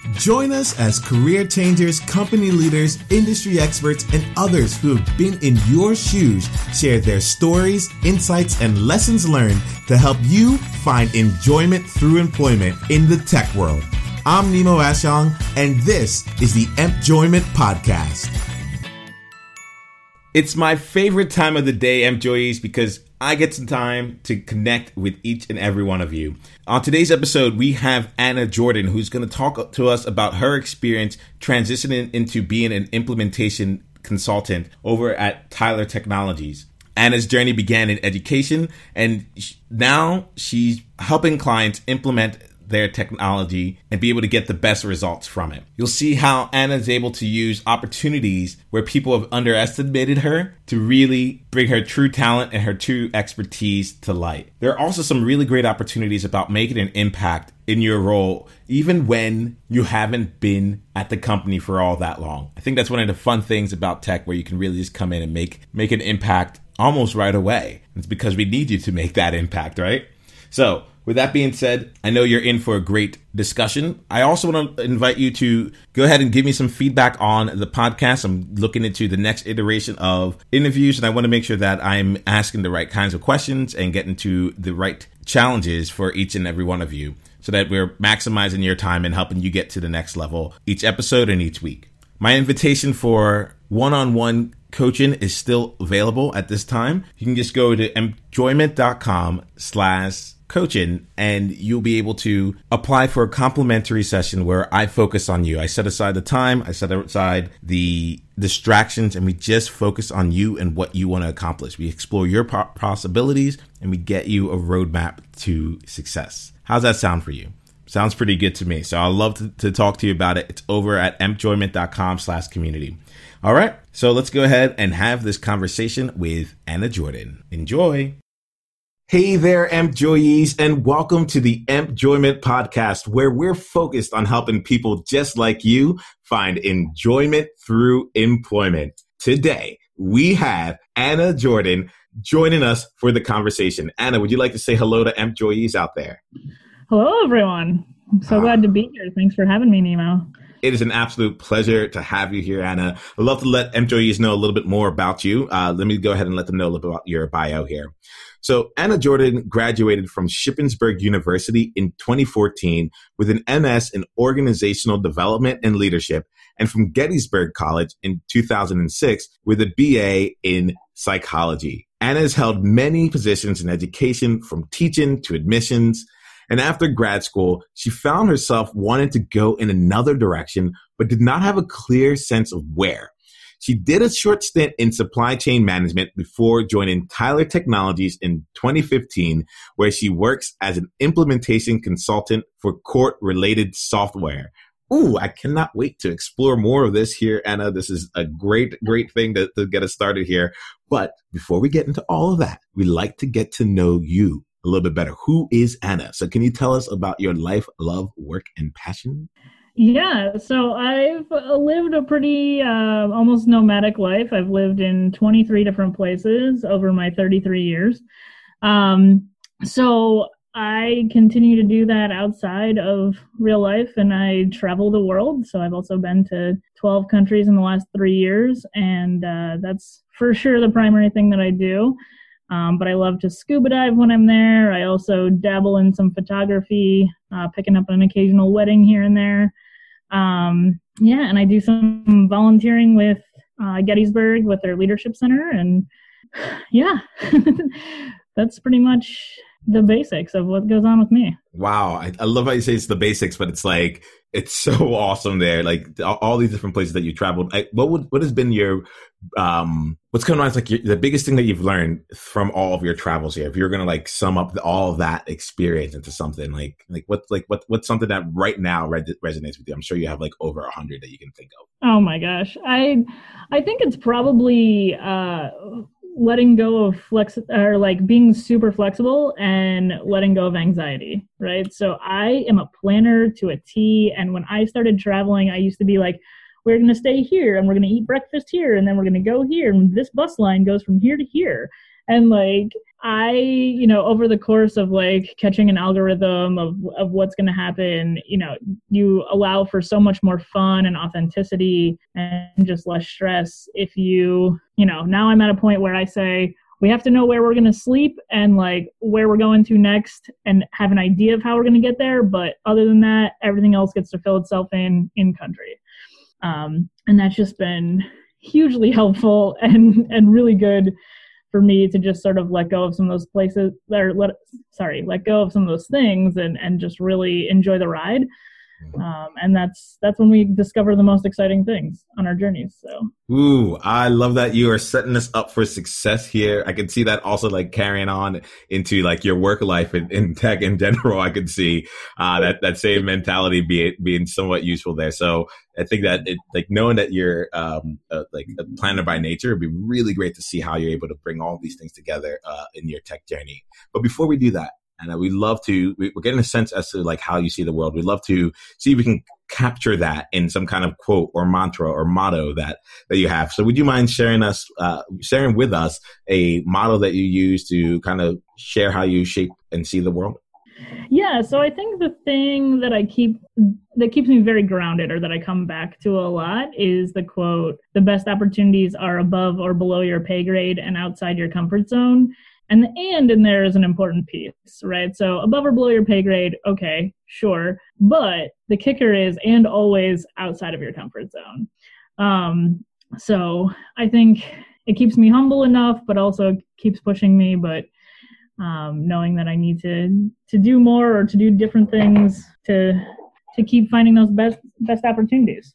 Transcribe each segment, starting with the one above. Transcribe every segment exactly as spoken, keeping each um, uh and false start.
Join us as career changers, company leaders, industry experts, and others who have been in your shoes share their stories, insights, and lessons learned to help you find enjoyment through employment in the tech world. I'm Nemo Ashong, and this is the Empjoyment Podcast. It's my favorite time of the day, Empjoyees, because I get some time to connect with each and every one of you. On today's episode, we have Anna Jordan, who's going to talk to us about her experience transitioning into being an implementation consultant over at Tyler Technologies. Anna's journey began in education, and now she's helping clients implement their technology and be able to get the best results from it. You'll see how Anna's able to use opportunities where people have underestimated her to really bring her true talent and her true expertise to light. There are also some really great opportunities about making an impact in your role, even when you haven't been at the company for all that long. I think that's one of the fun things about tech, where you can really just come in and make, make an impact almost right away. It's because we need you to make that impact, right? So, with that being said, I know you're in for a great discussion. I also want to invite you to go ahead and give me some feedback on the podcast. I'm looking into the next iteration of interviews, and I want to make sure that I'm asking the right kinds of questions and getting to the right challenges for each and every one of you, so that we're maximizing your time and helping you get to the next level each episode and each week. My invitation for one-on-one coaching is still available at this time. You can just go to empjoyment.com slash coaching, and you'll be able to apply for a complimentary session where I focus on you. I set aside the time, I set aside the distractions, and we just focus on you and what you want to accomplish. We explore your po- possibilities, and we get you a roadmap to success. How's that sound for you? Sounds pretty good to me. So I'd love to, to talk to you about it. It's over at empjoyment.com slash community. All right. So let's go ahead and have this conversation with Anna Jordan. Enjoy. Hey there, Empjoyees, and welcome to the Empjoyment Podcast, where we're focused on helping people just like you find enjoyment through employment. Today, we have Anna Jordan joining us for the conversation. Anna, would you like to say hello to Empjoyees out there? Hello, everyone. I'm so uh, glad to be here. Thanks for having me, Nemo. It is an absolute pleasure to have you here, Anna. I'd love to let Empjoyees know a little bit more about you. Uh, let me go ahead and let them know a little bit about your bio here. So Anna Jordan graduated from Shippensburg University in twenty fourteen with an M S in Organizational Development and Leadership, and from Gettysburg College in two thousand six with a B A in Psychology. Anna has held many positions in education, from teaching to admissions. And after grad school, she found herself wanting to go in another direction, but did not have a clear sense of where. She did a short stint in supply chain management before joining Tyler Technologies in twenty fifteen, where she works as an implementation consultant for court-related software. Ooh, I cannot wait to explore more of this here, Anna. This is a great, great thing to, to get us started here. But before we get into all of that, we like to get to know you a little bit better. Who is Anna? So can you tell us about your life, love, work, and passion? Yeah, so I've lived a pretty uh, almost nomadic life. I've lived in twenty-three different places over my thirty-three years. Um, so I continue to do that outside of real life, and I travel the world. So I've also been to twelve countries in the last three years, and uh, that's for sure the primary thing that I do. Um, but I love to scuba dive when I'm there. I also dabble in some photography, uh, picking up an occasional wedding here and there. Um, yeah, and I do some volunteering with uh, Gettysburg with their leadership center. And yeah, that's pretty much the basics of what goes on with me. Wow. I, I love how you say it's the basics, but it's like, it's so awesome there. Like all, all these different places that you traveled. I, what would, what has been your, um, what's coming on? It's like your, the biggest thing that you've learned from all of your travels here. If you're going to like sum up the, all of that experience into something like, like what's like, what, what's something that right now re- resonates with you? I'm sure you have like over a hundred that you can think of. Oh my gosh. I, I think it's probably, uh, letting go of flex or like being super flexible and letting go of anxiety, right? So I am a planner to a T. And when I started traveling, I used to be like, we're going to stay here and we're going to eat breakfast here. And then we're going to go here. And this bus line goes from here to here. And like, I, you know, over the course of like catching an algorithm of, of what's going to happen, you know, you allow for so much more fun and authenticity and just less stress. If you, you know, now I'm at a point where I say, we have to know where we're going to sleep and like where we're going to next and have an idea of how we're going to get there. But other than that, everything else gets to fill itself in in country. Um, and that's just been hugely helpful and, and really good for me to just sort of let go of some of those places or let, sorry, let go of some of those things and, and just really enjoy the ride. Um, and that's, that's when we discover the most exciting things on our journeys. So. Ooh, I love that you are setting us up for success here. I can see that also like carrying on into like your work life in, in tech in general. I can see, uh, that, that same mentality being, being somewhat useful there. So I think that it, like knowing that you're, um, uh, like a planner by nature, it'd be really great to see how you're able to bring all these things together, uh, in your tech journey. But before we do that, and we'd love to, we're getting a sense as to like how you see the world. We'd love to see if we can capture that in some kind of quote or mantra or motto that, that you have. So would you mind sharing us, uh, sharing with us a motto that you use to kind of share how you shape and see the world? Yeah. So I think the thing that I keep, that keeps me very grounded or that I come back to a lot is the quote, the best opportunities are above or below your pay grade and outside your comfort zone. And the and in there is an important piece, right? So above or below your pay grade, okay, sure. But the kicker is and always outside of your comfort zone. Um, so I think it keeps me humble enough, but also keeps pushing me. But um, knowing that I need to to do more or to do different things to to keep finding those best best opportunities.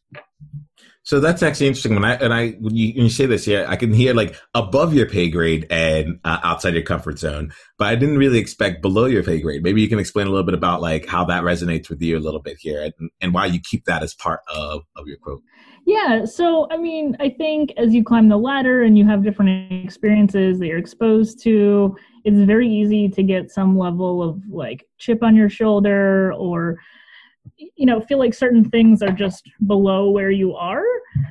So that's actually interesting. When I and I when you, when you say this, yeah, I can hear like above your pay grade and uh, outside your comfort zone, but I didn't really expect below your pay grade. Maybe you can explain a little bit about like how that resonates with you a little bit here, and, and why you keep that as part of of your quote. Yeah. So I mean, I think as you climb the ladder and you have different experiences that you're exposed to, it's very easy to get some level of like chip on your shoulder or, you know, feel like certain things are just below where you are.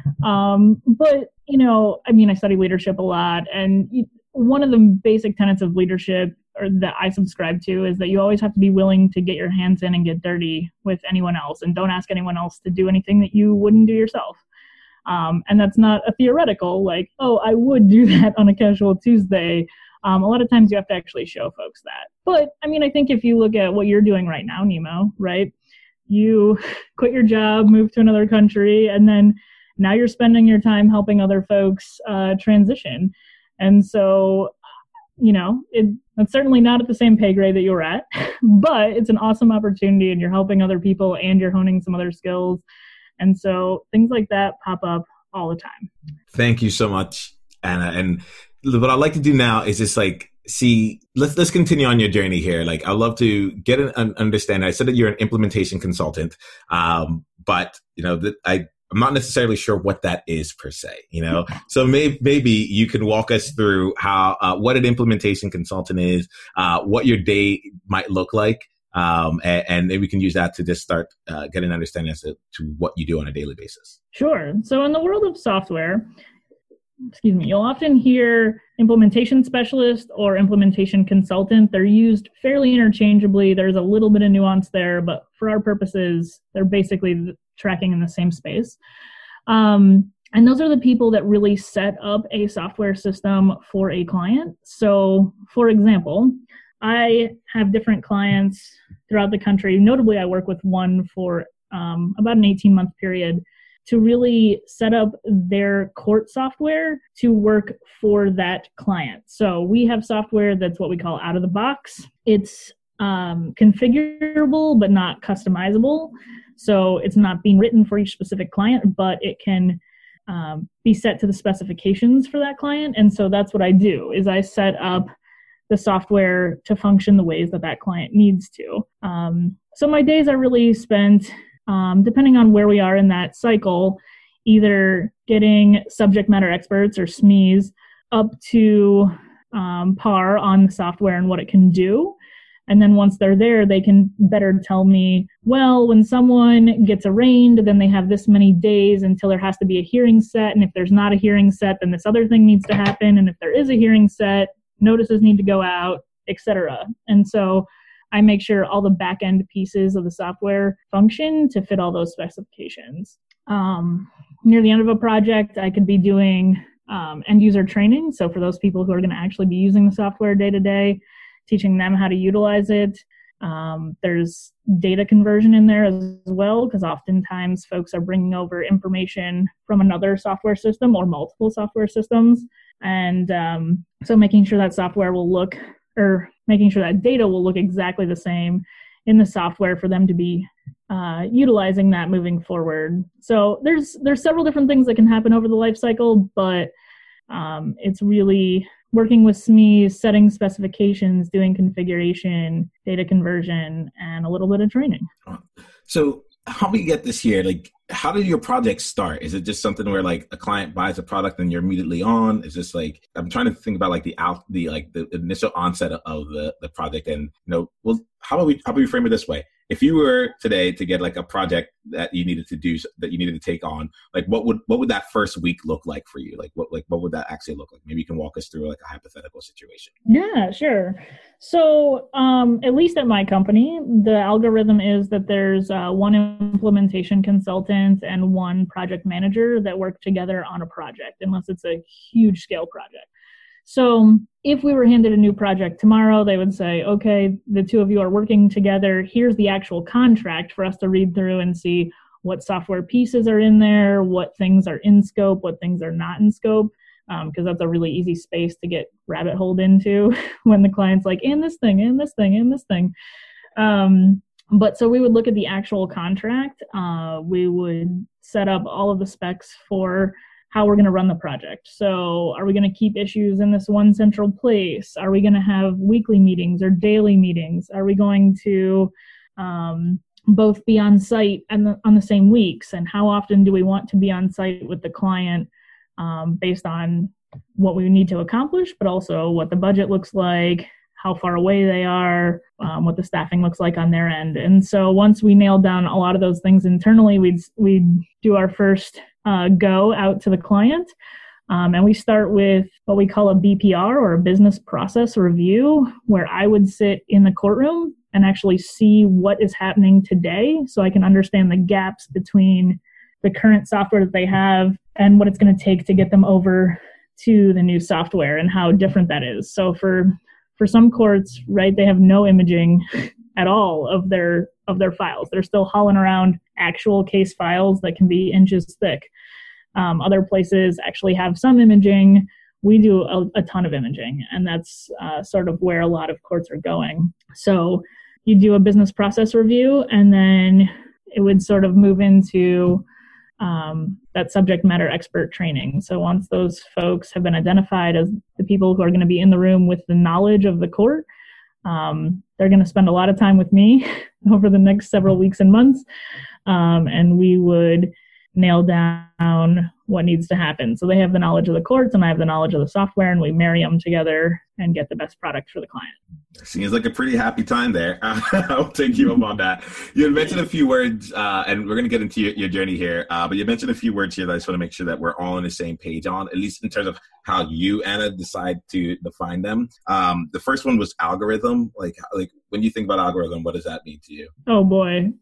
Um, but, you know, I mean, I study leadership a lot, and one of the basic tenets of leadership or that I subscribe to is that you always have to be willing to get your hands in and get dirty with anyone else, and don't ask anyone else to do anything that you wouldn't do yourself. Um, and that's not a theoretical, like, oh, I would do that on a casual Tuesday. Um, a lot of times you have to actually show folks that. But, I mean, I think if you look at what you're doing right now, Nemo, right? You quit your job, move to another country, and then now you're spending your time helping other folks uh, transition. And so, you know, it, it's certainly not at the same pay grade that you're at, but it's an awesome opportunity, and you're helping other people and you're honing some other skills. And so things like that pop up all the time. Thank you so much, Anna. And what I'd like to do now is just like, see, let's let's continue on your journey here. Like, I'd love to get an, an understanding. I said that you're an implementation consultant, um, but you know, that I I'm not necessarily sure what that is per se. You know, so maybe maybe you can walk us through how uh, what an implementation consultant is, uh, what your day might look like, um, and, and maybe we can use that to just start uh, get an understanding as to, to what you do on a daily basis. Sure. So in the world of software, excuse me, you'll often hear implementation specialist or implementation consultant. They're used fairly interchangeably. There's a little bit of nuance there, but for our purposes, they're basically tracking in the same space. Um, and those are the people that really set up a software system for a client. So, for example, I have different clients throughout the country. Notably, I work with one for um, about an eighteen-month period to really set up their court software to work for that client. So we have software that's what we call out of the box. It's um, configurable, but not customizable. So it's not being written for each specific client, but it can um, be set to the specifications for that client. And so that's what I do, is I set up the software to function the ways that that client needs to. Um, so my days are really spent Um, depending on where we are in that cycle, either getting subject matter experts or S M Es up to um, par on the software and what it can do. And then once they're there, they can better tell me, well, when someone gets arraigned, then they have this many days until there has to be a hearing set. And if there's not a hearing set, then this other thing needs to happen. And if there is a hearing set, notices need to go out, et cetera. And so I make sure all the back end pieces of the software function to fit all those specifications. Um, near the end of a project, I could be doing um, end user training. So for those people who are going to actually be using the software day to day, teaching them how to utilize it. Um, there's data conversion in there as well, because oftentimes folks are bringing over information from another software system or multiple software systems. And um, so making sure that software will look, or making sure that data will look exactly the same in the software for them to be uh, utilizing that moving forward. So there's there's several different things that can happen over the life cycle, but um, it's really working with S M Es, setting specifications, doing configuration, data conversion, and a little bit of training. So how do you get this here? Like, how did your project start? Is it just something where like a client buys a product and you're immediately on? Is this like, I'm trying to think about like the out, the like the initial onset of the, the project, and you know, well, how about we how about we frame it this way? If you were today to get like a project that you needed to do, that you needed to take on, like what would what would that first week look like for you? Like what like what would that actually look like? Maybe you can walk us through like a hypothetical situation. Yeah, sure. So um, at least at my company, the algorithm is that there's uh, one implementation consultant and one project manager that work together on a project, unless it's a huge scale project. So if we were handed a new project tomorrow, they would say, okay, the two of you are working together. Here's the actual contract for us to read through and see what software pieces are in there, what things are in scope, what things are not in scope, because um, that's a really easy space to get rabbit holed into when the client's like, and this thing, and this thing, and this thing. Um, but so we would look at the actual contract. Uh, we would set up all of the specs for how we're going to run the project. So are we going to keep issues in this one central place? Are we going to have weekly meetings or daily meetings? Are we going to um, both be on site and the, on the same weeks? And how often do we want to be on site with the client um, based on what we need to accomplish, but also what the budget looks like, how far away they are, um, what the staffing looks like on their end. And so once we nailed down a lot of those things internally, we'd, we'd do our first uh, go out to the client. Um, and we start with what we call a B P R, or a business process review, where I would sit in the courtroom and actually see what is happening today, so I can understand the gaps between the current software that they have and what it's going to take to get them over to the new software and how different that is. So for for some courts, right, they have no imaging at all of their of their files. They're still hauling around actual case files that can be inches thick. Um, other places actually have some imaging. We do a, a ton of imaging, and that's uh, sort of where a lot of courts are going. So you do a business process review, and then it would sort of move into um, that subject matter expert training. So once those folks have been identified as the people who are going to be in the room with the knowledge of the court, um, they're going to spend a lot of time with me over the next several weeks and months, um, and we would nail down what needs to happen. So they have the knowledge of the courts, and I have the knowledge of the software, and we marry them together and get the best product for the client. Seems like a pretty happy time there. I'll take you up on that. You had mentioned a few words, uh, and we're going to get into your, your journey here, uh, but you mentioned a few words here that I just want to make sure that we're all on the same page on, at least in terms of how you, Anna, decide to define them. Um, the first one was algorithm. Like, like when you think about algorithm, what does that mean to you? Oh, boy.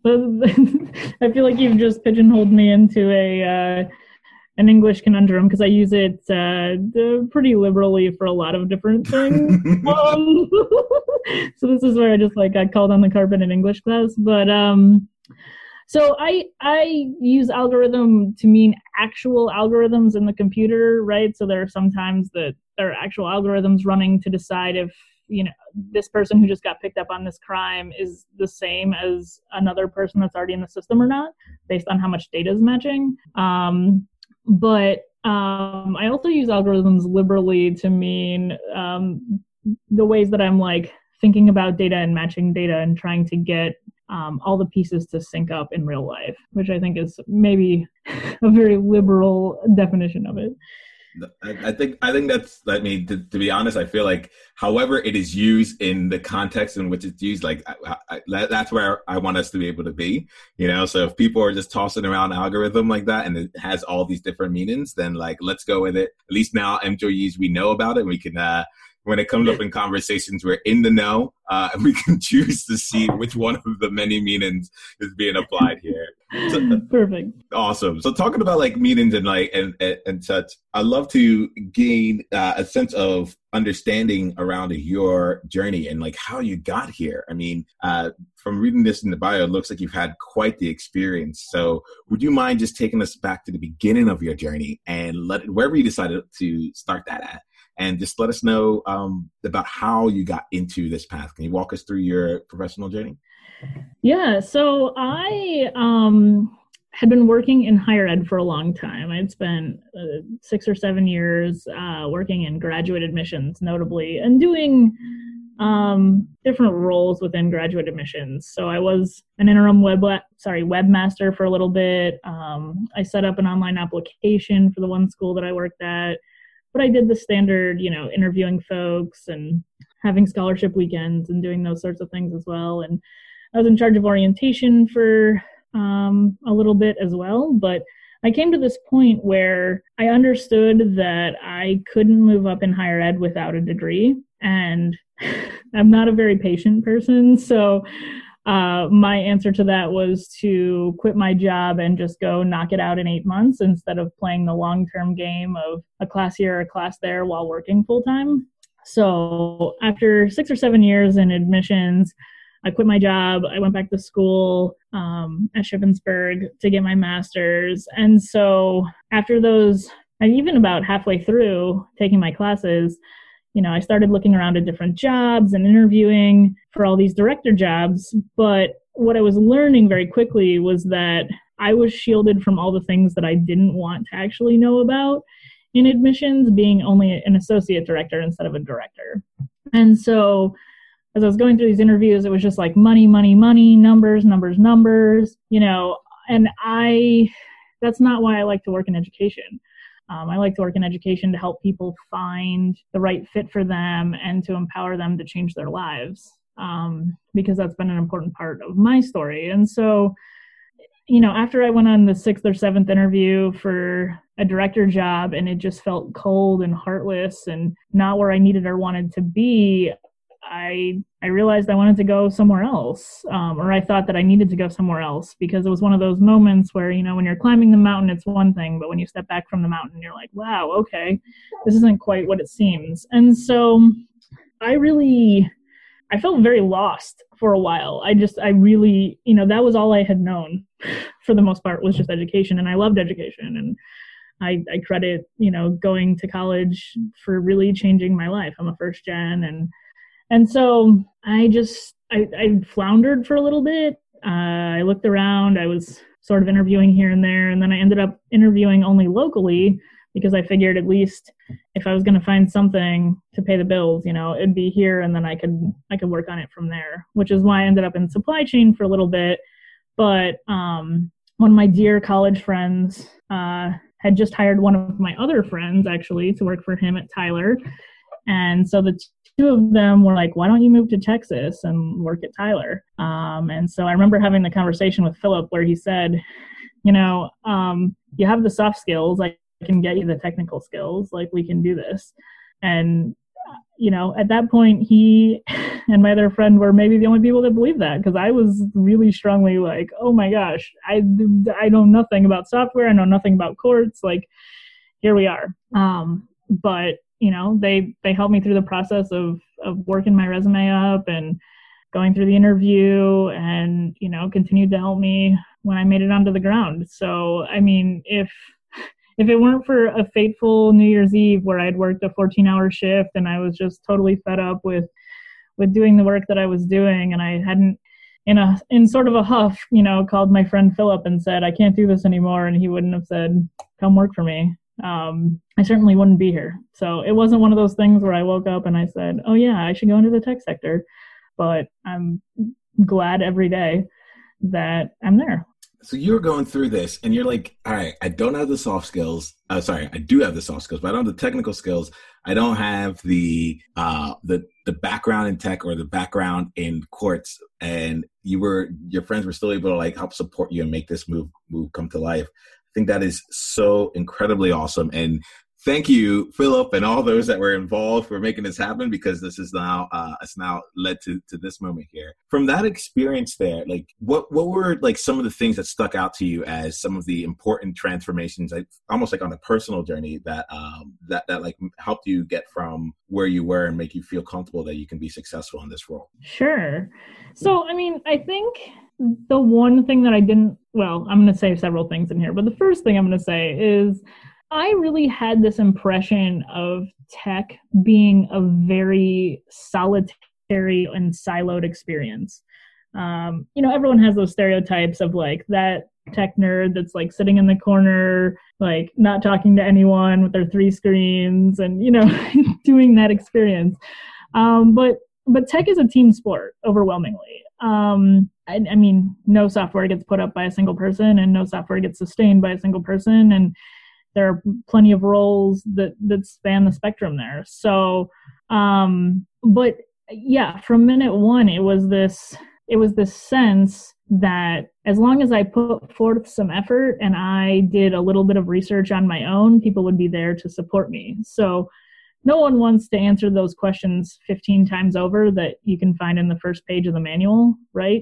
I feel like you've just pigeonholed me into a... Uh, an English conundrum, because I use it uh, pretty liberally for a lot of different things. um, so this is where I just like got called on the carpet in English class. But um, so I I use algorithm to mean actual algorithms in the computer, right? So there are sometimes that there are actual algorithms running to decide if, you know, this person who just got picked up on this crime is the same as another person that's already in the system or not, based on how much data is matching. Um, But um, I also use algorithms liberally to mean um, the ways that I'm like thinking about data and matching data and trying to get um, all the pieces to sync up in real life, which I think is maybe a very liberal definition of it. I think I think that's, I mean, to, to be honest, I feel like however it is used in the context in which it's used, like I, I, that's where I want us to be able to be, you know? So if people are just tossing around algorithm like that and it has all these different meanings, then like, let's go with it. At least now employees, we know about it. We can, uh, when it comes up in conversations, we're in the know, uh, and we can choose to see which one of the many meanings is being applied here. So, perfect. Awesome. So talking about like meanings and like and and, and such, I'd love to gain uh, a sense of understanding around your journey and like how you got here. I mean, uh, from reading this in the bio, it looks like you've had quite the experience. So would you mind just taking us back to the beginning of your journey and let wherever you decided to start that at, and just let us know um, about how you got into this path? Can you walk us through your professional journey? Yeah, so I um, had been working in higher ed for a long time. I'd spent uh, six or seven years uh, working in graduate admissions, notably, and doing um, different roles within graduate admissions. So I was an interim web, sorry, webmaster for a little bit. Um, I set up an online application for the one school that I worked at, but I did the standard, you know, interviewing folks and having scholarship weekends and doing those sorts of things as well. And I was in charge of orientation for um, a little bit as well, but I came to this point where I understood that I couldn't move up in higher ed without a degree, and I'm not a very patient person, so uh, my answer to that was to quit my job and just go knock it out in eight months instead of playing the long-term game of a class here, a class there while working full-time. So after six or seven years in admissions, I quit my job. I went back to school um, at Shippensburg to get my master's. And so after those, and even about halfway through taking my classes, you know, I started looking around at different jobs and interviewing for all these director jobs. But what I was learning very quickly was that I was shielded from all the things that I didn't want to actually know about in admissions, being only an associate director instead of a director. And so as I was going through these interviews, it was just like money, money, money, numbers, numbers, numbers, you know, and I, that's not why I like to work in education. Um, I like to work in education to help people find the right fit for them and to empower them to change their lives, um, because that's been an important part of my story. And so, you know, after I went on the sixth or seventh interview for a director job and it just felt cold and heartless and not where I needed or wanted to be, I I realized I wanted to go somewhere else, um, or I thought that I needed to go somewhere else, because it was one of those moments where, you know, when you're climbing the mountain, it's one thing, but when you step back from the mountain, you're like, wow, okay, this isn't quite what it seems. And so I really, I felt very lost for a while. I just, I really, you know, that was all I had known for the most part, was just education, and I loved education. And I, I credit, you know, going to college for really changing my life. I'm a first gen, and And so I just, I, I floundered for a little bit. Uh, I looked around. I was sort of interviewing here and there. And then I ended up interviewing only locally, because I figured at least if I was going to find something to pay the bills, you know, it'd be here, and then I could, I could work on it from there, which is why I ended up in supply chain for a little bit. But um, one of my dear college friends uh, had just hired one of my other friends, actually, to work for him at Tyler. And so the two of them were like, why don't you move to Texas and work at Tyler? Um, and so I remember having the conversation with Philip where he said, you know, um, you have the soft skills. I can get you the technical skills. Like, we can do this. And, you know, at that point, he and my other friend were maybe the only people that believed that, because I was really strongly like, oh my gosh, I, I know nothing about software. I know nothing about courts. Like, here we are. Um, but you know, they, they helped me through the process of, of working my resume up and going through the interview, and, you know, continued to help me when I made it onto the ground. So, I mean, if, if it weren't for a fateful New Year's Eve where I'd worked a fourteen hour shift and I was just totally fed up with, with doing the work that I was doing, and I hadn't, in a, in sort of a huff, you know, called my friend Philip and said, I can't do this anymore. And he wouldn't have said, come work for me. Um, I certainly wouldn't be here. So it wasn't one of those things where I woke up and I said, oh yeah, I should go into the tech sector. But I'm glad every day that I'm there. So you're going through this and you're like, all right, I don't have the soft skills. Uh, sorry, I do have the soft skills, but I don't have the technical skills. I don't have the, uh, the, the background in tech or the background in courts. And you were, your friends were still able to like help support you and make this move, move come to life. I think that is so incredibly awesome. And thank you, Philip, and all those that were involved for making this happen, because this is now uh, it's now led to to this moment here. From that experience there, like what what were like some of the things that stuck out to you as some of the important transformations, like almost like on a personal journey that um that that like helped you get from where you were and make you feel comfortable that you can be successful in this role? Sure. So, I mean, I think the one thing that I didn't, well, I'm going to say several things in here, but the first thing I'm going to say is I really had this impression of tech being a very solitary and siloed experience. Um, you know, everyone has those stereotypes of like that tech nerd that's like sitting in the corner, like not talking to anyone with their three screens and, you know, doing that experience. Um, but but tech is a team sport overwhelmingly. Um, I, I mean, no software gets put up by a single person and no software gets sustained by a single person. And there are plenty of roles that, that span the spectrum there. So, um, but yeah, from minute one, it was this, it was this sense that as long as I put forth some effort and I did a little bit of research on my own, people would be there to support me. So no one wants to answer those questions fifteen times over that you can find in the first page of the manual, right?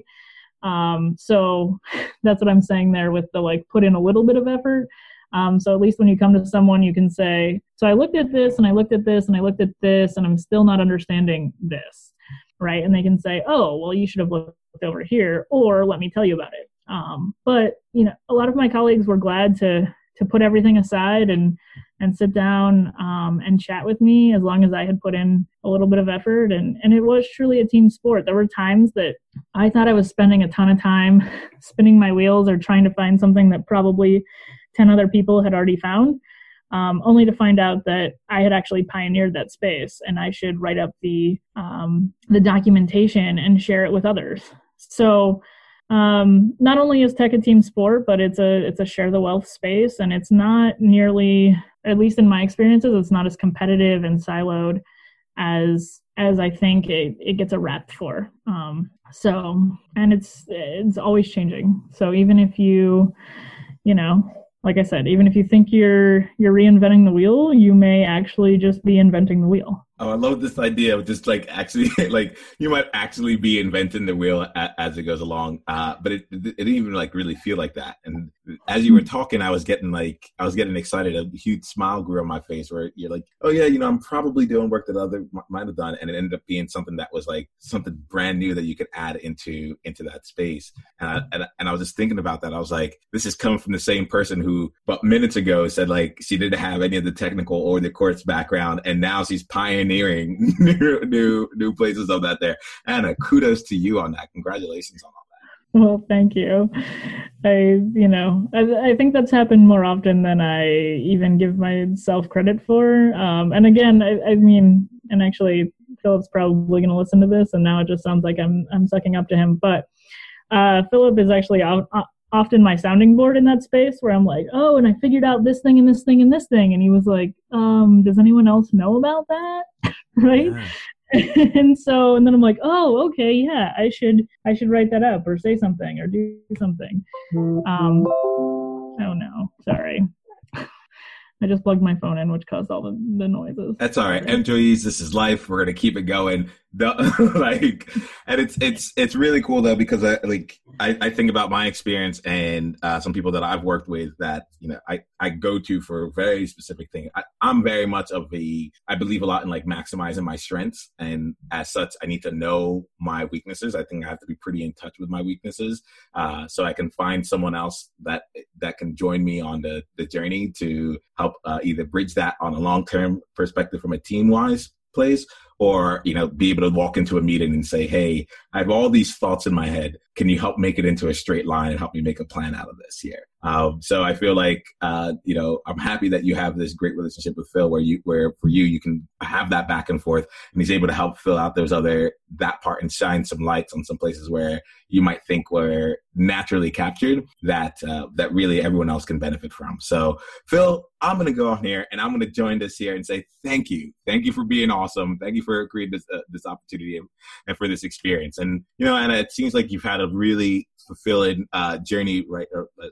Um, so that's what I'm saying there with the like put in a little bit of effort. Um, so at least when you come to someone, you can say, so I looked at this and I looked at this and I looked at this and I'm still not understanding this, right? And they can say, oh, well, you should have looked over here, or let me tell you about it. Um, but, you know, a lot of my colleagues were glad to to put everything aside and and sit down um, and chat with me as long as I had put in a little bit of effort. And, and it was truly a team sport. There were times that I thought I was spending a ton of time spinning my wheels or trying to find something that probably ten other people had already found, um, only to find out that I had actually pioneered that space and I should write up the um, the documentation and share it with others. So um, not only is tech a team sport, but it's a it's a share the wealth space, and it's not nearly, at least in my experiences, it's not as competitive and siloed as as I think it, it gets a rep for. Um, so, and it's it's always changing. So even if you, you know, like I said, even if you think you're you're reinventing the wheel, you may actually just be inventing the wheel. Oh, I love this idea of just like actually, like you might actually be inventing the wheel a, as it goes along. Uh, but it, it didn't even like really feel like that. And as you were talking, I was getting like, I was getting excited. A huge smile grew on my face where you're like, oh yeah, you know, I'm probably doing work that other might have done. And it ended up being something that was like something brand new that you could add into, into that space. And I, and, and I was just thinking about that. I was like, this is coming from the same person who about minutes ago said like, she didn't have any of the technical or the course background. And now she's pioneering new, new, new places of that there. Anna, kudos to you on that. Congratulations on all that. Well, thank you. I, you know, I, I think that's happened more often than I even give myself credit for. Um, and again, I, I mean, and actually Philip's probably going to listen to this and now it just sounds like I'm, I'm sucking up to him, but uh, Philip is actually out, uh, often my sounding board in that space where I'm like, oh, and I figured out this thing and this thing and this thing. And he was like, um, does anyone else know about that? Right. Yeah. And so, and then I'm like, oh, okay. Yeah, I should, I should write that up or say something or do something. Um, oh no, sorry. I just plugged my phone in, which caused all the, the noises. That's all right. Employees, this is life. We're going to keep it going. The, like, and it's, it's, it's really cool though, because I like, I, I think about my experience and uh, some people that I've worked with that, you know, I, I go to for a very specific thing. I, I'm very much of a, I believe a lot in like maximizing my strengths. And as such, I need to know my weaknesses. I think I have to be pretty in touch with my weaknesses uh, so I can find someone else that, that can join me on the, the journey to help uh, either bridge that on a long-term perspective from a team-wise place, or, you know, be able to walk into a meeting and say, hey, I have all these thoughts in my head. Can you help make it into a straight line and help me make a plan out of this here? Um, so I feel like, uh, you know, I'm happy that you have this great relationship with Phil where you, where for you, you can have that back and forth and he's able to help fill out those other, that part and shine some lights on some places where you might think were naturally captured that, uh, that really everyone else can benefit from. So Phil, I'm going to go on here and I'm going to join this here and say, thank you. Thank you for being awesome. Thank you for creating this, uh, this opportunity and, and for this experience. And, you know, Anna, it seems like you've had a really fulfilling uh, journey right uh, over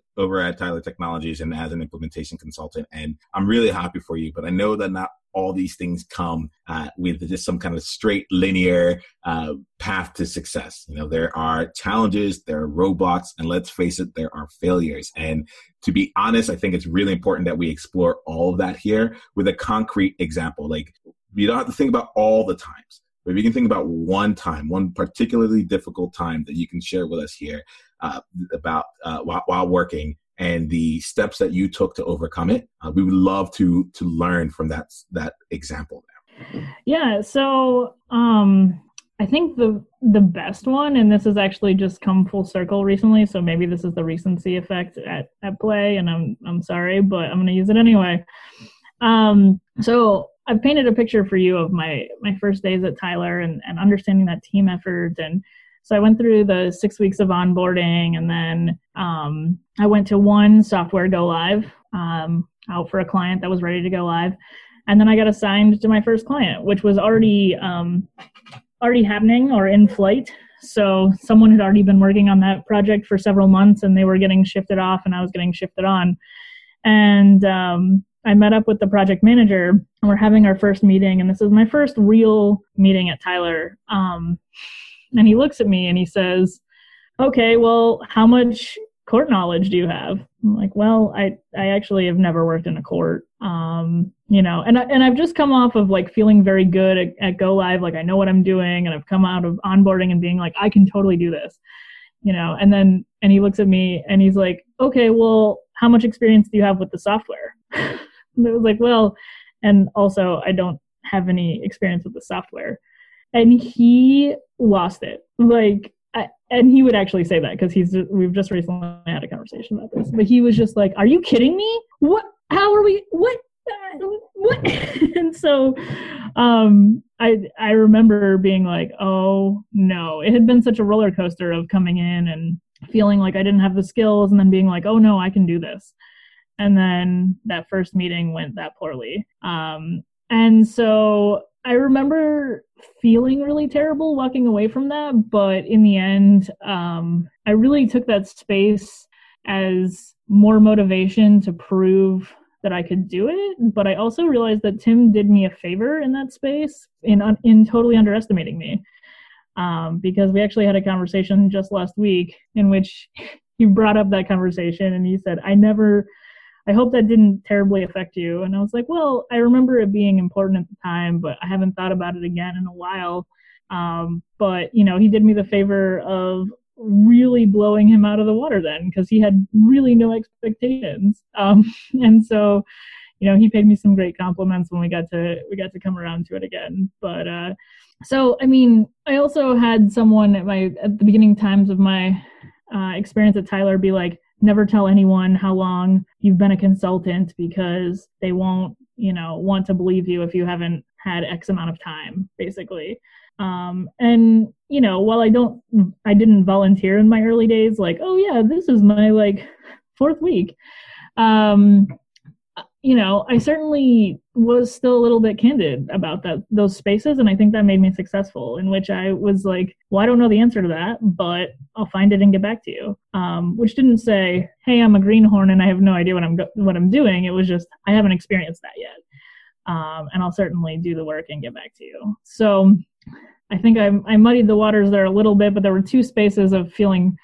at Tyler Technologies and as an implementation consultant, and I'm really happy for you. But I know that not all these things come uh, with just some kind of straight linear uh, path to success. You know, there are challenges, there are roadblocks, and let's face it, there are failures. And to be honest, I think it's really important that we explore all of that here with a concrete example. Like, you don't have to think about all the times, but if you can think about one time, one particularly difficult time that you can share with us here uh, about uh, while, while working, and the steps that you took to overcome it, uh, we would love to to learn from that that example there. Yeah, so um, I think the the best one, and this has actually just come full circle recently, so maybe this is the recency effect at, at play, and I'm I'm sorry, but I'm going to use it anyway. Um, so I've painted a picture for you of my my first days at Tyler and, and understanding that team effort. And so I went through the six weeks of onboarding, and then um, I went to one software go live um, out for a client that was ready to go live. And then I got assigned to my first client, which was already um, already happening or in flight. So someone had already been working on that project for several months, and they were getting shifted off, and I was getting shifted on. And um, I met up with the project manager, and we're having our first meeting. And this is my first real meeting at Tyler. Um, And he looks at me and he says, okay, well, how much court knowledge do you have? I'm like, well, I, I actually have never worked in a court, um, you know, and, I, and I've just come off of like feeling very good at, at Go Live. Like I know what I'm doing, and I've come out of onboarding and being like, I can totally do this, you know, and then, and he looks at me and he's like, okay, well, how much experience do you have with the software? And it was like, well, and also I don't have any experience with the software. And he lost it. Like, I, and he would actually say that because he's, we've just recently had a conversation about this, but he was just like, are you kidding me? What, how are we, what, uh, what? And so, um, I, I remember being like, oh no, it had been such a roller coaster of coming in and feeling like I didn't have the skills, and then being like, oh no, I can do this. And then that first meeting went that poorly. Um, and so I remember feeling really terrible walking away from that, but in the end, um, I really took that space as more motivation to prove that I could do it. But I also realized that Tim did me a favor in that space in in totally underestimating me, um, because we actually had a conversation just last week in which he brought up that conversation and he said, I never... I hope that didn't terribly affect you. And I was like, well, I remember it being important at the time, but I haven't thought about it again in a while. Um, but, you know, he did me the favor of really blowing him out of the water then, because he had really no expectations. Um, and so, you know, he paid me some great compliments when we got to, we got to come around to it again. But, uh, so, I mean, I also had someone at my, at the beginning times of my uh, experience at Tyler be like, never tell anyone how long you've been a consultant, because they won't, you know, want to believe you if you haven't had X amount of time, basically. Um, and, you know, while I don't, I didn't volunteer in my early days, like, oh yeah, this is my like fourth week. Um, you know, I certainly was still a little bit candid about that, those spaces. And I think that made me successful, in which I was like, well, I don't know the answer to that, but I'll find it and get back to you. Um, which didn't say, hey, I'm a greenhorn and I have no idea what I'm, go- what I'm doing. It was just, I haven't experienced that yet. Um, and I'll certainly do the work and get back to you. So I think I, I muddied the waters there a little bit, but there were two spaces of feeling,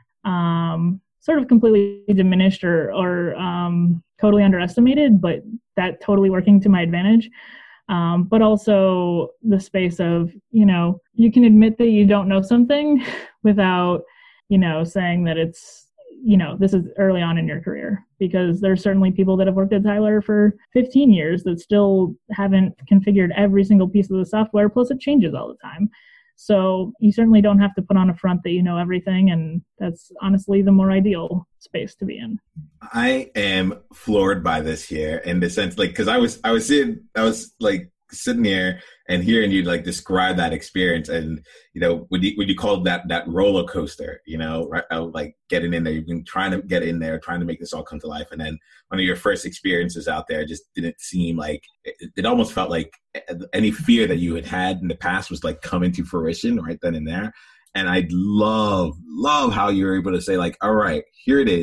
um, sort of completely diminished or, or, um, totally underestimated, but that totally working to my advantage. Um, but also the space of, you know, you can admit that you don't know something without, you know, saying that it's, you know, this is early on in your career, because there's certainly people that have worked at Tyler for fifteen years that still haven't configured every single piece of the software. Plus it changes all the time. So you certainly don't have to put on a front that you know everything. And that's honestly the more ideal space to be in. I am floored by this here in the sense, like, cause I was, I was sitting, I was like sitting here and hearing you like describe that experience. And, you know, when you, when you called that, that roller coaster, you know, right, like getting in there, you've been trying to get in there, trying to make this all come to life. And then one of your first experiences out there just didn't seem like, it, it almost felt like any fear that you had had in the past was like coming to fruition right then and there. And I love, love how you're able to say like, all right, here it is.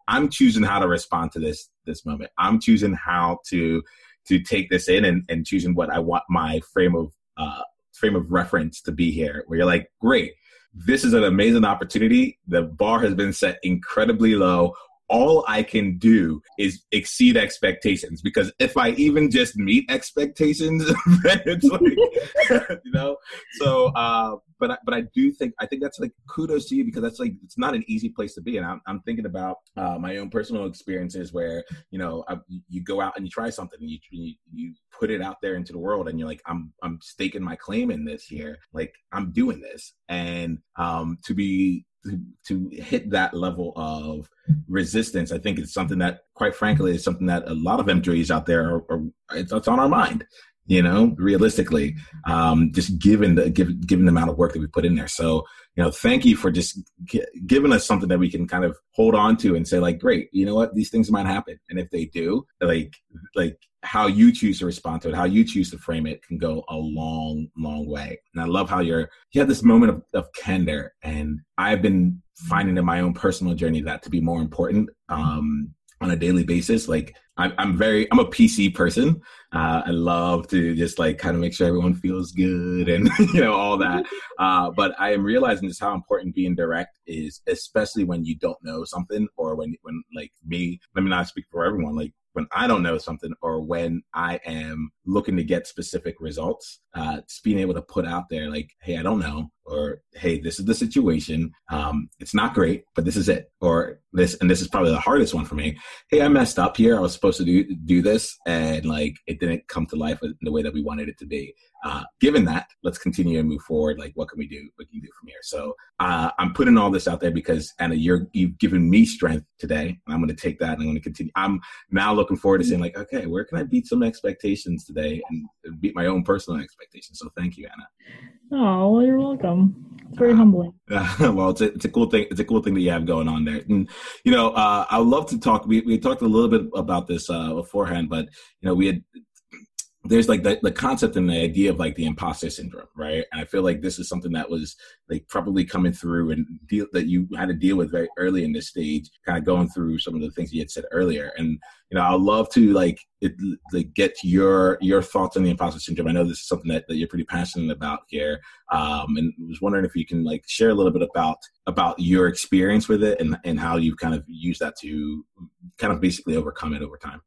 I'm choosing how to respond to this this moment. I'm choosing how to to take this in and, and choosing what I want my frame of uh, frame of reference to be here. Where you're like, great, this is an amazing opportunity. The bar has been set incredibly low. All I can do is exceed expectations, because if I even just meet expectations, then it's like, you know, so, uh, but, I, but I do think, I think that's like kudos to you, because that's like, it's not an easy place to be. And I'm, I'm thinking about uh, my own personal experiences where, you know, I, you go out and you try something and you, you, you put it out there into the world and you're like, I'm, I'm staking my claim in this here. Like I'm doing this. And um, to be, To, to hit that level of resistance, I think it's something that, quite frankly, is something that a lot of M J Es out there are, are it's, it's on our mind, you know, realistically, um, just given the given, given the amount of work that we put in there. So, you know, thank you for just g- giving us something that we can kind of hold on to and say, like, great, you know what, these things might happen, and if they do, like, like. how you choose to respond to it, how you choose to frame it can go a long, long way. And I love how you're, you have this moment of, of candor. And I've been finding in my own personal journey that to be more important um, on a daily basis. Like I'm, I'm very, I'm a P C person. Uh, I love to just like kind of make sure everyone feels good and, you know, all that. Uh, but I am realizing just how important being direct is, especially when you don't know something, or when, when like me, let me not speak for everyone, like, when I don't know something, or when I am looking to get specific results, uh, just being able to put out there like, hey, I don't know, or hey, this is the situation. Um, it's not great, but this is it. Or this, and this is probably the hardest one for me. Hey, I messed up here. I was supposed to do, do this, and like, it didn't come to life in the way that we wanted it to be. Uh, given that, let's continue and move forward. Like, what can we do? What can you do from here? So uh, I'm putting all this out there because, Anna, you're, you've given me strength today, and I'm going to take that and I'm going to continue. I'm now looking forward to saying like, okay, where can I beat some expectations today and beat my own personal expectations? So thank you, Anna. Oh, well, you're welcome. It's very uh, humbling. Uh, well, it's a, it's a cool thing. It's a cool thing that you have going on there. And, you know, uh, I would love to talk, we, we talked a little bit about this uh, beforehand, but, you know, we had, there's like the, the concept and the idea of like the imposter syndrome, right? And I feel like this is something that was like probably coming through and deal that you had to deal with very early in this stage, kind of going through some of the things you had said earlier. And, you know, I'd love to like, it, like get your, your thoughts on the imposter syndrome. I know this is something that, that you're pretty passionate about here. Um, and I was wondering if you can like share a little bit about, about your experience with it and, and how you've kind of used that to kind of basically overcome it over time.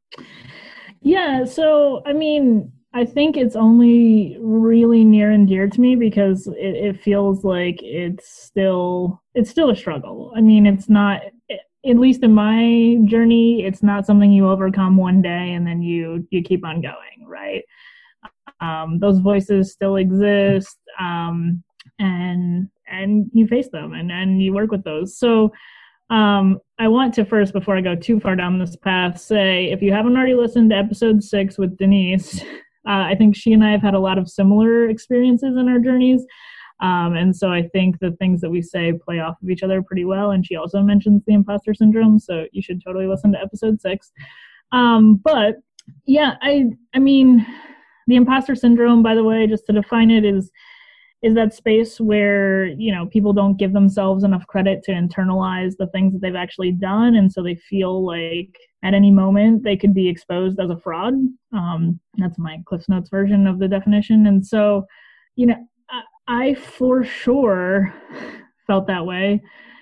Yeah, so, I mean, I think it's only really near and dear to me because it, it feels like it's still, it's still a struggle. I mean, it's not, at least in my journey, it's not something you overcome one day and then you, you keep on going, right? Um, those voices still exist, um, and, and you face them and, and you work with those. So, Um, I want to first, before I go too far down this path, say if you haven't already listened to episode six with Denise, uh, I think she and I have had a lot of similar experiences in our journeys. Um, and so I think the things that we say play off of each other pretty well. And she also mentions the imposter syndrome. So you should totally listen to episode six. Um, but yeah, I, I mean, the imposter syndrome, by the way, just to define it, is is that space where, you know, people don't give themselves enough credit to internalize the things that they've actually done. And so they feel like at any moment they could be exposed as a fraud. Um, that's my Cliff's Notes version of the definition. And so, you know, I, I for sure felt that way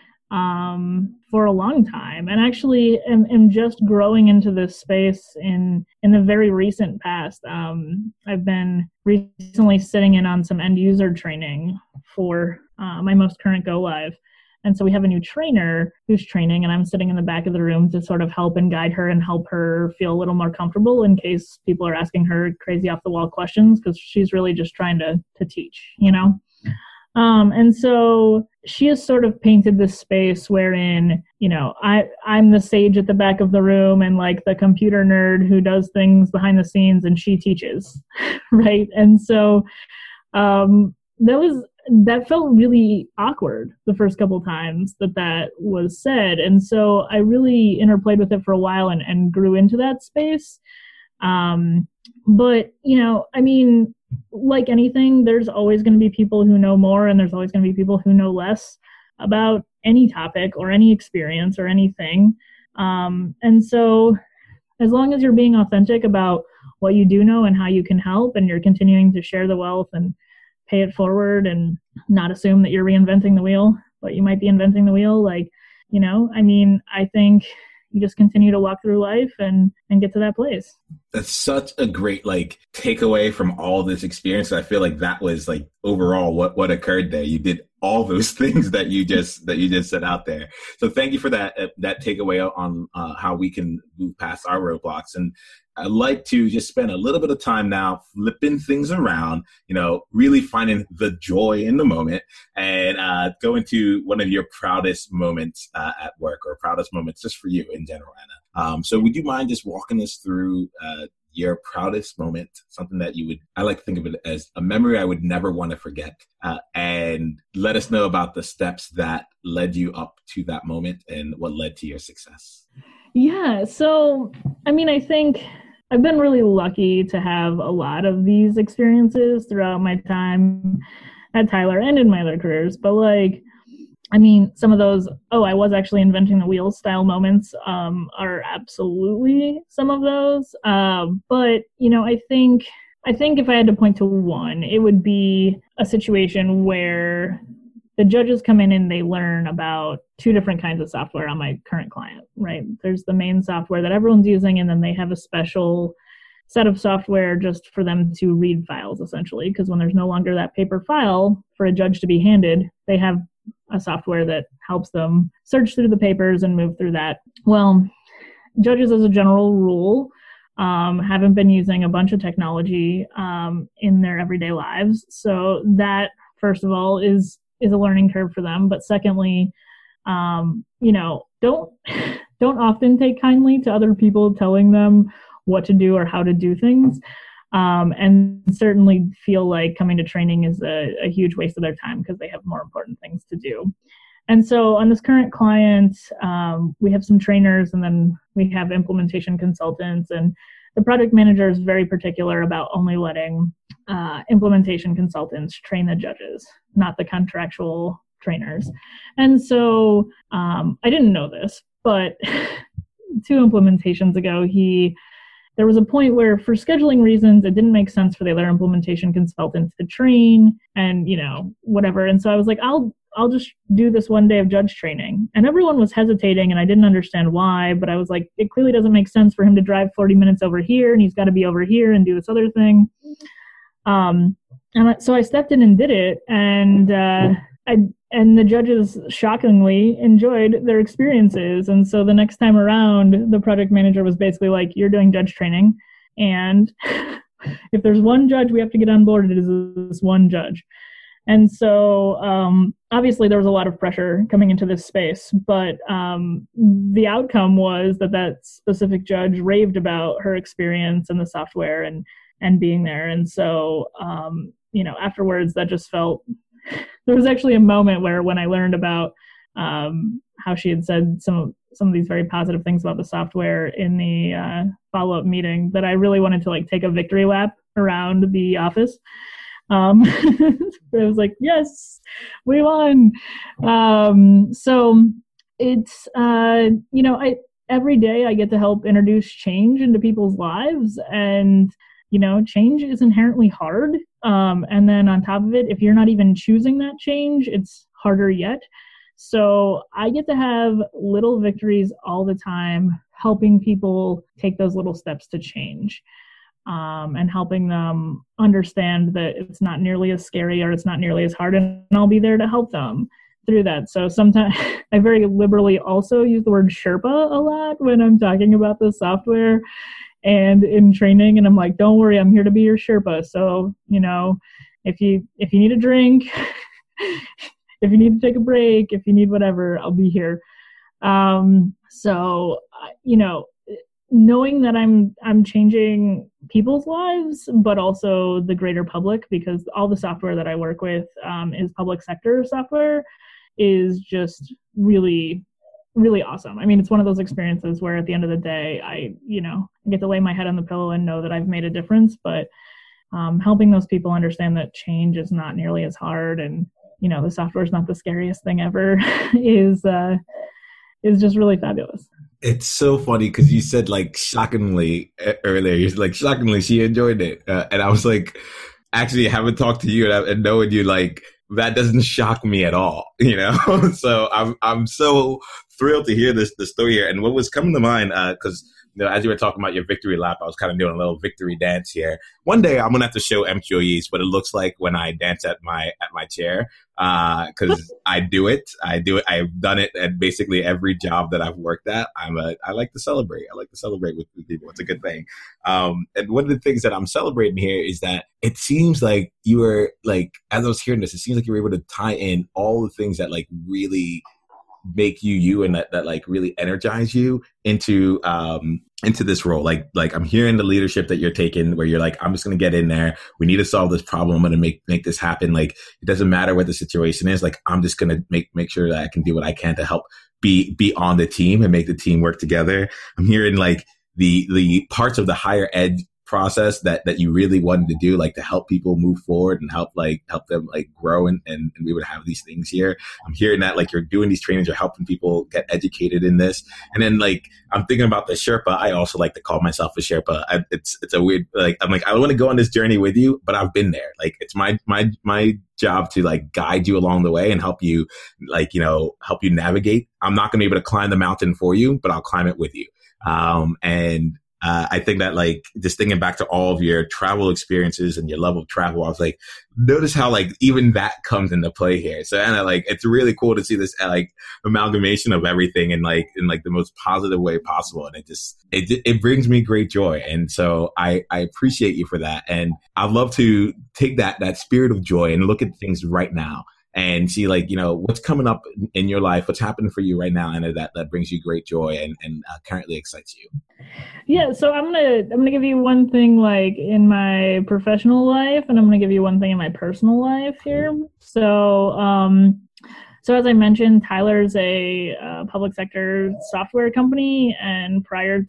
um, for a long time, and actually am, am just growing into this space in in the very recent past. Um, I've been recently sitting in on some end user training for uh, my most current go live. And so we have a new trainer who's training, and I'm sitting in the back of the room to sort of help and guide her and help her feel a little more comfortable in case people are asking her crazy off the wall questions, because she's really just trying to to teach, you know? Um, and so she has sort of painted this space wherein, you know, I, I'm the sage at the back of the room and like the computer nerd who does things behind the scenes, and she teaches, right? And so um, that was, that felt really awkward the first couple times that that was said. And so I really interplayed with it for a while and, and grew into that space. Um, but, you know, I mean, like anything, there's always going to be people who know more, and there's always going to be people who know less about any topic or any experience or anything. Um, and so as long as you're being authentic about what you do know and how you can help, and you're continuing to share the wealth and pay it forward and not assume that you're reinventing the wheel, but you might be inventing the wheel, like, you know, I mean, I think you just continue to walk through life and, and get to that place. That's such a great like takeaway from all this experience. I feel like that was like overall what, what occurred there. You did all those things that you just that you just set out there. So thank you for that uh, that takeaway on uh, how we can move past our roadblocks. And I'd like to just spend a little bit of time now flipping things around, you know, really finding the joy in the moment, and uh, go into one of your proudest moments uh, at work, or proudest moments just for you in general, Anna. Um, so would you mind just walking us through uh, your proudest moment, something that you would, I like to think of it as a memory I would never want to forget, uh, and let us know about the steps that led you up to that moment and what led to your success. Yeah. So, I mean, I think I've been really lucky to have a lot of these experiences throughout my time at Tyler and in my other careers. But like, I mean, some of those, oh, I was actually inventing the wheel style moments um, are absolutely some of those. Uh, but, you know, I think, I think if I had to point to one, it would be a situation where the judges come in and they learn about two different kinds of software on my current client, right? There's the main software that everyone's using, and then they have a special set of software just for them to read files, essentially, because when there's no longer that paper file for a judge to be handed, they have a software that helps them search through the papers and move through that. Well, judges, as a general rule, um, haven't been using a bunch of technology um, in their everyday lives. So that, first of all, is is a learning curve for them. But secondly, um, you know, don't don't often take kindly to other people telling them what to do or how to do things. Um, and certainly feel like coming to training is a, a huge waste of their time because they have more important things to do. And so on this current client, um, we have some trainers, and then we have implementation consultants, and the project manager is very particular about only letting uh, implementation consultants train the judges, not the contractual trainers. And so um, I didn't know this, but two implementations ago, he there was a point where, for scheduling reasons, it didn't make sense for the other implementation consultants to train and, you know, whatever. And so I was like, I'll I'll just do this one day of judge training. And everyone was hesitating, and I didn't understand why, but I was like, it clearly doesn't make sense for him to drive forty minutes over here, and he's got to be over here and do this other thing. Um, and so I stepped in and did it, and uh, I and the judges shockingly enjoyed their experiences. And so the next time around, the project manager was basically like, you're doing judge training, and if there's one judge we have to get on board, it is this one judge. And so um, obviously there was a lot of pressure coming into this space, but um, the outcome was that that specific judge raved about her experience and the software and, and being there. And so, um, you know, afterwards that just felt, there was actually a moment where when I learned about um, how she had said some of, some of these very positive things about the software in the uh, follow-up meeting, that I really wanted to like take a victory lap around the office. Um, it was like, yes, we won. Um, so it's, uh, you know, I, every day I get to help introduce change into people's lives, and, you know, change is inherently hard. Um, and then on top of it, if you're not even choosing that change, it's harder yet. So I get to have little victories all the time, helping people take those little steps to change. Um, and helping them understand that it's not nearly as scary or it's not nearly as hard, and I'll be there to help them through that. So sometimes I very liberally also use the word Sherpa a lot when I'm talking about the software and in training, and I'm like, don't worry, I'm here to be your Sherpa. So, you know, if you if you need a drink, if you need to take a break, if you need whatever, I'll be here. Um, so, you know, knowing that I'm I'm changing people's lives, but also the greater public, because all the software that I work with um, is public sector software, is just really, really awesome. I mean, it's one of those experiences where at the end of the day, I, you know, I get to lay my head on the pillow and know that I've made a difference, but um, helping those people understand that change is not nearly as hard, and, you know, the software is not the scariest thing ever is, uh, is just really fabulous. It's so funny because you said like shockingly uh, earlier. You said like shockingly she enjoyed it, uh, and I was like, actually, having talked to you and, and knowing you, like that doesn't shock me at all. You know, so I'm I'm so thrilled to hear this the story here. And what was coming to mind because. Uh, You know, as you were talking about your victory lap, I was kind of doing a little victory dance here. One day I'm gonna have to show M Q O Es what it looks like when I dance at my at my chair, because uh, I do it. I do it. I've done it at basically every job that I've worked at. I'm a. I like to celebrate. I like to celebrate with, with people. It's a good thing. Um, and one of the things that I'm celebrating here is that it seems like you were like, as I was hearing this, it seems like you were able to tie in all the things that like really make you you and that, that like really energize you into um into this role. Like like I'm hearing the leadership that you're taking where you're like, I'm just gonna get in there. We need to solve this problem. I'm gonna make make this happen. Like it doesn't matter what the situation is. Like I'm just gonna make make sure that I can do what I can to help be be on the team and make the team work together. I'm hearing like the the parts of the higher ed process that that you really wanted to do, like to help people move forward and help like help them like grow and, and, and we would have these things here. I'm hearing that like you're doing these trainings, you're helping people get educated in this. And then like I'm thinking about the Sherpa. I also like to call myself a Sherpa. I, it's it's a weird like I'm like I want to go on this journey with you, but I've been there. Like it's my my my job to like guide you along the way and help you like you know help you navigate. I'm not gonna be able to climb the mountain for you, but I'll climb it with you. Um, and Uh, I think that like just thinking back to all of your travel experiences and your love of travel, I was like, notice how like even that comes into play here. So and I, like it's really cool to see this like amalgamation of everything and like in like the most positive way possible. And it just it it brings me great joy. And so I I appreciate you for that. And I'd love to take that that spirit of joy and look at things right now. And see, like, you know, what's coming up in your life, what's happening for you right now, and that that brings you great joy and and uh, currently excites you. Yeah, so I'm gonna I'm gonna give you one thing like in my professional life, and I'm gonna give you one thing in my personal life here. So, um, so as I mentioned, Tyler's a uh, public sector software company, and prior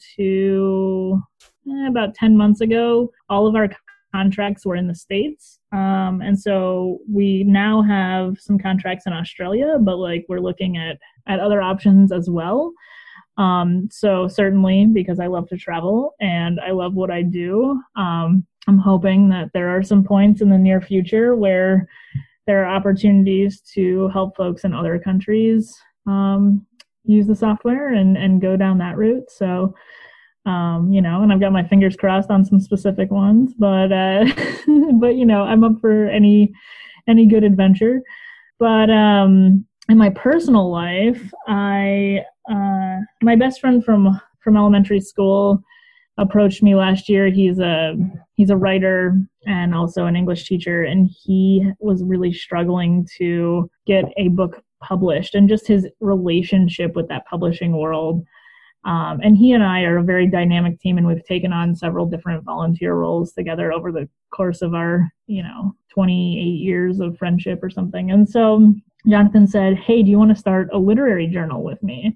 to eh, about ten months ago, all of our contracts were in the States. Um, and so we now have some contracts in Australia, but like we're looking at, at other options as well. Um, so certainly because I love to travel and I love what I do, um, I'm hoping that there are some points in the near future where there are opportunities to help folks in other countries, um, use the software and, and go down that route. So, Um, you know, and I've got my fingers crossed on some specific ones, but, uh, but, you know, I'm up for any, any good adventure. But, um, in my personal life, I, uh, my best friend from, from elementary school approached me last year. He's a, he's a writer and also an English teacher, and he was really struggling to get a book published and just his relationship with that publishing world. Um, and he and I are a very dynamic team, and we've taken on several different volunteer roles together over the course of our, you know, twenty-eight years of friendship or something. And so Jonathan said, "Hey, do you want to start a literary journal with me?"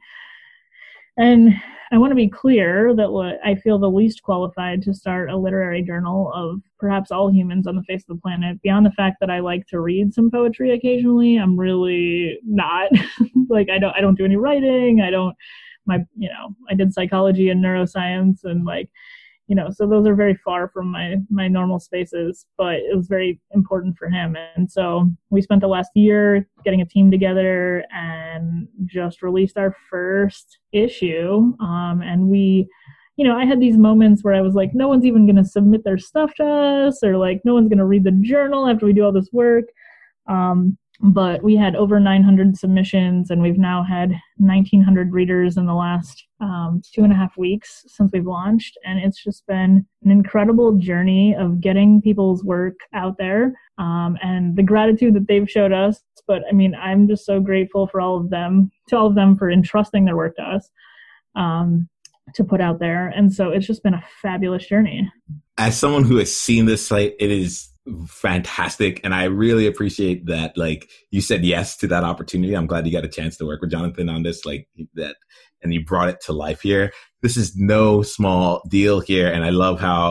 And I want to be clear that what I feel the least qualified to start a literary journal of perhaps all humans on the face of the planet, beyond the fact that I like to read some poetry occasionally. I'm really not like, I don't, I don't do any writing. I don't, My, you know, I did psychology and neuroscience and like, you know, so those are very far from my, my normal spaces, but it was very important for him. And so we spent the last year getting a team together and just released our first issue. Um, and we, you know, I had these moments where I was like, no one's even going to submit their stuff to us, or like, no one's going to read the journal after we do all this work. Um, But we had over nine hundred submissions, and we've now had nineteen hundred readers in the last um, two and a half weeks since we've launched. And it's just been an incredible journey of getting people's work out there, um, and the gratitude that they've showed us. But I mean, I'm just so grateful for all of them, to all of them for entrusting their work to us um, to put out there. And so it's just been a fabulous journey. As someone who has seen this site, it is fantastic. And I really appreciate that, like, you said yes to that opportunity. I'm glad you got a chance to work with Jonathan on this, like that, and you brought it to life here. This is no small deal here. And I love how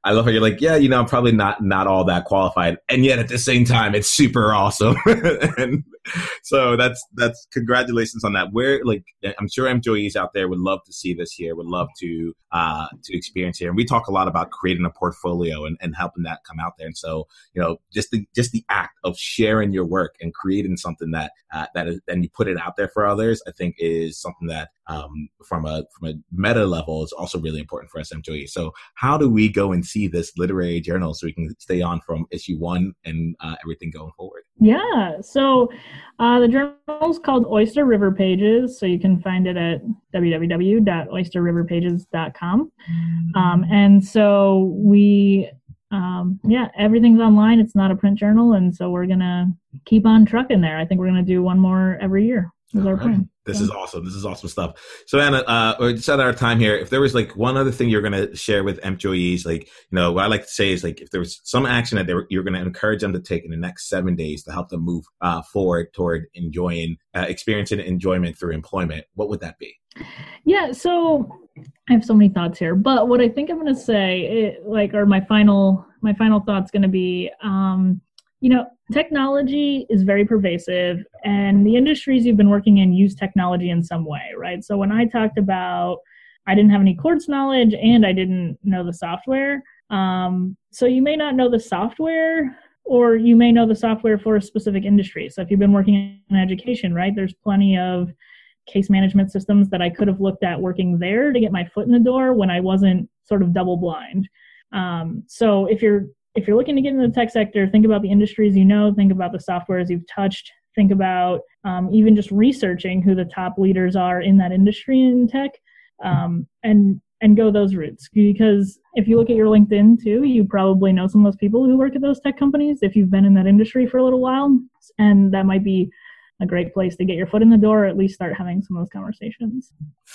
I love how you're like, yeah, you know, I'm probably not not all that qualified, and yet at the same time, it's super awesome. And so that's that's congratulations on that. Where like I'm sure employees out there would love to see this here, would love to uh, to experience here. And we talk a lot about creating a portfolio and, and helping that come out there. And so you know, just the just the act of sharing your work and creating something that uh, that is, and you put it out there for others, I think is something that um, from a from a meta level is also really important for us employees. So how do we go and see this literary journal so we can stay on from issue one and uh, everything going forward? Yeah, so uh, the journal is called Oyster River Pages, so you can find it at w w w dot oyster river pages dot com. Um, and so we, um, yeah, everything's online. It's not a print journal, and so we're going to keep on trucking there. I think we're going to do one more every year. Is our plan. This so. is awesome. This is awesome stuff. So Anna, uh, we're just at our time here. If there was like one other thing you're going to share with employees, like, you know, what I like to say is like, if there was some action that they were, you're going to encourage them to take in the next seven days to help them move uh, forward toward enjoying, uh, experiencing enjoyment through employment, what would that be? Yeah. So I have so many thoughts here, but what I think I'm going to say, it, like, or my final, my final thought's going to be, um, you know, technology is very pervasive, and the industries you've been working in use technology in some way, right? So when I talked about I didn't have any Quartz knowledge and I didn't know the software, um, so you may not know the software, or you may know the software for a specific industry. So if you've been working in education, right, there's plenty of case management systems that I could have looked at working there to get my foot in the door when I wasn't sort of double blind. Um, so if you're If you're looking to get into the tech sector, think about the industries you know, think about the softwares you've touched, think about um, even just researching who the top leaders are in that industry in tech, um, and and go those routes. Because if you look at your LinkedIn too, you probably know some of those people who work at those tech companies if you've been in that industry for a little while, and that might be a great place to get your foot in the door, or at least start having some of those conversations.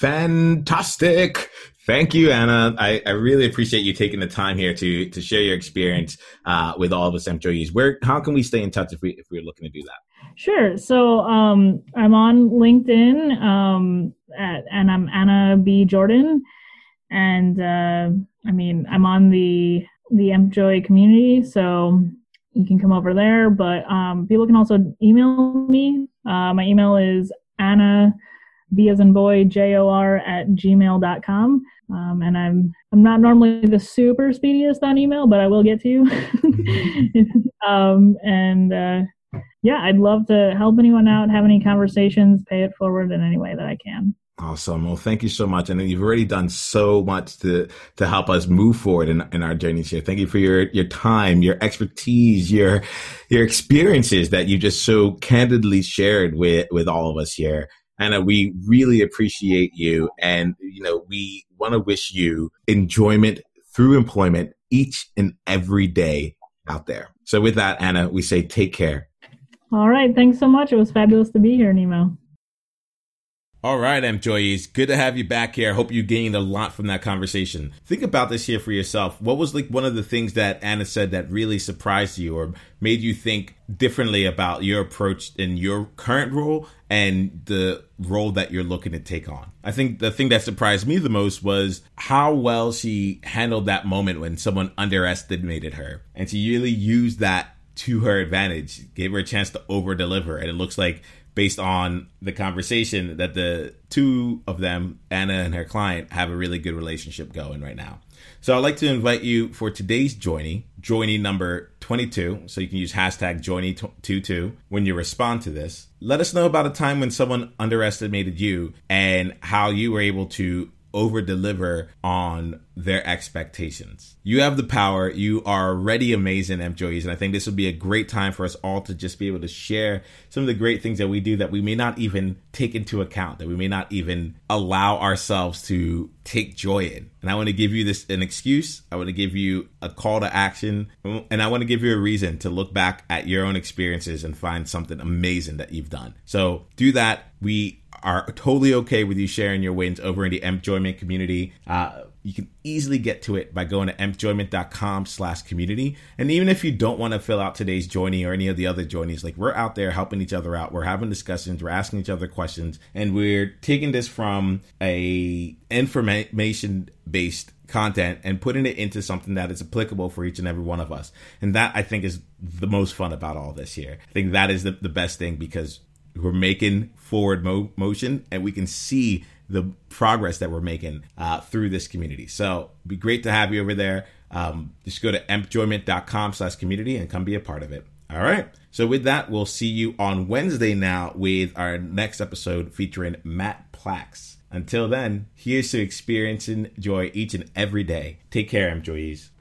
Fantastic. Thank you, Anna. I, I really appreciate you taking the time here to to share your experience uh, with all of us employees. Where, how can we stay in touch if we if we're looking to do that? Sure. So um, I'm on LinkedIn, um, at, and I'm Anna B. Jordan, and uh, I mean I'm on the the EmpJoy community, so you can come over there. But um, people can also email me. Uh, my email is Anna B as in boy J O R at gmail dot com. Um, and I'm I'm not normally the super speediest on email, but I will get to you. um, and uh, yeah, I'd love to help anyone out, have any conversations, pay it forward in any way that I can. Awesome. Well, thank you so much. And you've already done so much to to help us move forward in, in our journeys here. Thank you for your, your time, your expertise, your your experiences that you just so candidly shared with, with all of us here. Anna, we really appreciate you. And, you know, we want to wish you enjoyment through employment each and every day out there. So with that, Anna, we say take care. All right. Thanks so much. It was fabulous to be here, Nemo. All right, employees, good to have you back here. I hope you gained a lot from that conversation. Think about this here for yourself. What was like one of the things that Anna said that really surprised you or made you think differently about your approach in your current role and the role that you're looking to take on? I think the thing that surprised me the most was how well she handled that moment when someone underestimated her. And she really used that to her advantage, gave her a chance to over deliver. And it looks like, based on the conversation, that the two of them, Anna and her client, have a really good relationship going right now. So I'd like to invite you for today's Joiny, Joiny number twenty-two. So you can use hashtag Joiny twenty-two when you respond to this. Let us know about a time when someone underestimated you and how you were able to over deliver on their expectations. You have the power. You are already amazing employees. And I think this would be a great time for us all to just be able to share some of the great things that we do that we may not even take into account, that we may not even allow ourselves to take joy in. And I want to give you this an excuse. I want to give you a call to action. And I want to give you a reason to look back at your own experiences and find something amazing that you've done. So do that. We are totally okay with you sharing your wins over in the EmpJoyment community. Uh, you can easily get to it by going to employment.com slash community. And even if you don't want to fill out today's journey or any of the other journeys, like we're out there helping each other out. We're having discussions. We're asking each other questions. And we're taking this from a information-based content and putting it into something that is applicable for each and every one of us. And that, I think, is the most fun about all this here. I think that is the, the best thing, because we're making forward mo- motion and we can see the progress that we're making uh, through this community. So it'd be great to have you over there. Um, just go to empjoyment.com slash community and come be a part of it. All right. So with that, we'll see you on Wednesday now with our next episode featuring Matt Plax. Until then, here's to experiencing joy each and every day. Take care, employees.